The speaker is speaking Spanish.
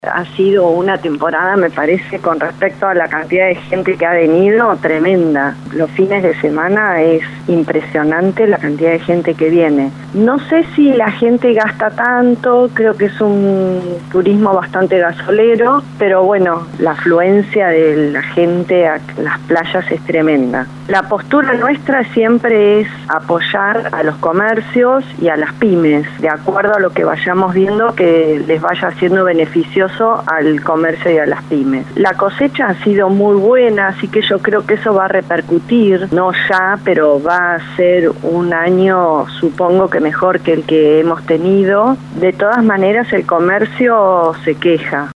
Ha sido una temporada, me parece, con respecto a la cantidad de gente que ha venido, tremenda. Los fines de semana es impresionante la cantidad de gente que viene. No sé si la gente gasta tanto, creo que es un turismo bastante gasolero, pero bueno, la afluencia de la gente a las playas es tremenda. La postura nuestra siempre es apoyar a los comercios y a las pymes, de acuerdo a lo que vayamos viendo que les vaya siendo beneficioso al comercio y a las pymes. La cosecha ha sido muy buena, así que yo creo que eso va a repercutir, no ya, pero va a ser un año, supongo que mejor que el que hemos tenido. De todas maneras, el comercio se queja.